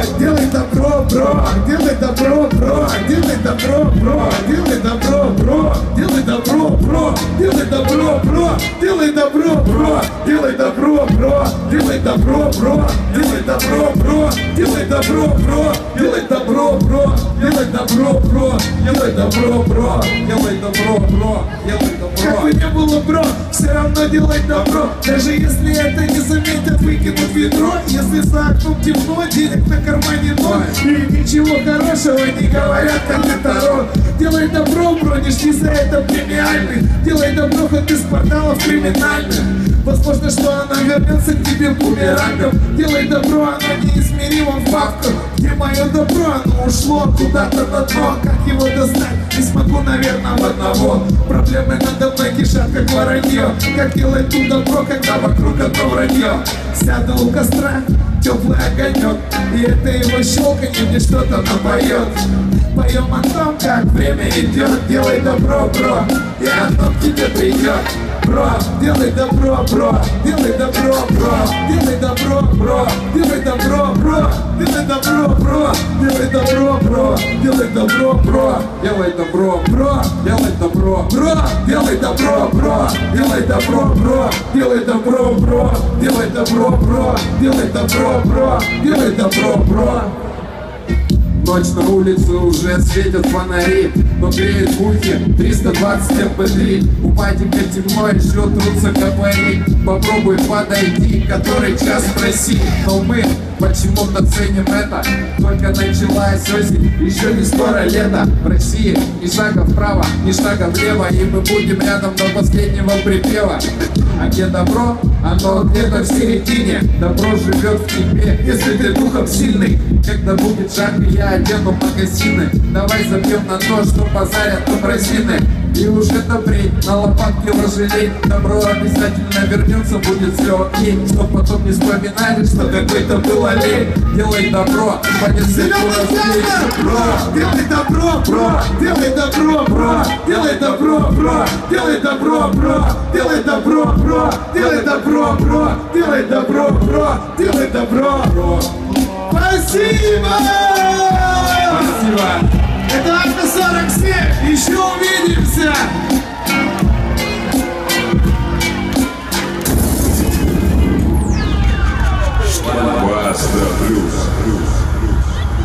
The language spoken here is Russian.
делай добро, бро, делай добро, бро, делай добро, бро, делай добро, бро, делай добро, бро, делай добро, бро, делай добро, бро, делай добро, бро, делай добро, бро, делай добро, бро, делай добро, бро, делай добро, бро, делай добро, бро, делай добро, бро, делай добро, бро, делай добро. Как бы не было, бро, все равно делай добро. Даже если это не заметят, выкинут ведро. Если за окном темно, денег на кармане ноль, и ничего хорошего не говорят, как это рот. Делай добро, бро, не жди за это премиальный. Делай добро, хоть из порталов криминальных. Возможно, что она вернется к тебе бумерангом. Делай добро, оно неизмеримо в бабках. Где мое добро, оно ушло куда-то на дно. Как его достать, не смогу, наверное, в одного. Проблемы надо мной кишат, как воронье. Как делать тут добро, когда вокруг одно вранье. Сяду у костра, теплый огонек, и это его щелканье мне что-то напоет. Поем о том, как время идет. Делай добро, бро, и оно к тебе придет. Бро, делай добро, бро, делай добро, бро, делай добро, бро, делай добро, бро, делай добро, бро, делай добро, бро, делай добро, бро, делай добро, бро, делай добро, бро, делай добро, бро, делай добро, бро, делай добро, бро, делай добро, бро, делай добро, бро, делай добро, бро. Ночь на улице уже светят фонари, но греет ухи 320 MP3. У патика темно, еще трутся копари. Попробуй подойти, который час спроси. Но мы почему-то ценим это. Только началась осень, еще не скоро лето. В России ни шага вправо, ни шага влево, и мы будем рядом до последнего припева. А где добро? Оно где-то в середине. Добро живет в тебе, если ты духом сильный. Когда будет жарко, я одену магазины. Давай забьем на то, что базарят абразины. И уж это брень, на лопатке ложелей. Добро обязательно вернется, будет все окей. Чтоб потом не вспоминали, что какой-то был олень. Делай добро, понесли бро. Делай добро, бро, делай добро, бро, делай добро, бро, делай добро, бро, делай добро, бро, делай добро, бро, делай добро, бро, делай добро, бро. Спасибо! Спасибо! Это Акта 40.